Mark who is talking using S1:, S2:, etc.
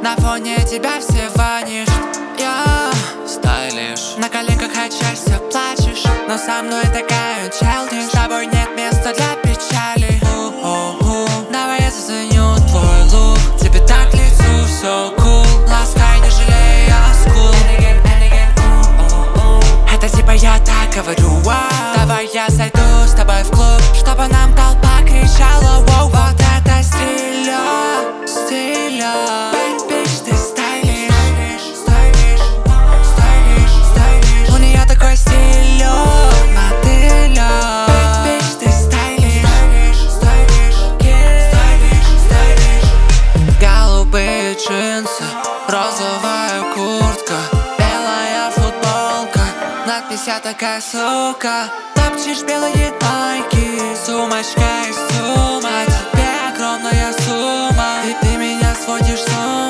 S1: На фоне тебя все ванишь. Я стайлиш, на коленках от счастья плачешь, но со мной такая childish. С тобой нет места для печали. Давай я заценю твой лук, тебе так к лицу все cool. Ласкай, не жалея скул. Это типа я так говорю, вау. Давай я зайду с тобой в клуб, чтобы нам толпа кричала, воу. Вот это стиля. Bad bitch, ты стайлиш. У нее такой стилек, мотыля. Bad bitch, ты стайлиш. Голубые джинсы, розовая куртка, белая футболка, надпись «Я такая сука». Топчешь белые майки, сумочка из сумма, тебе огромная сумма. Ты меня сводишь с ума.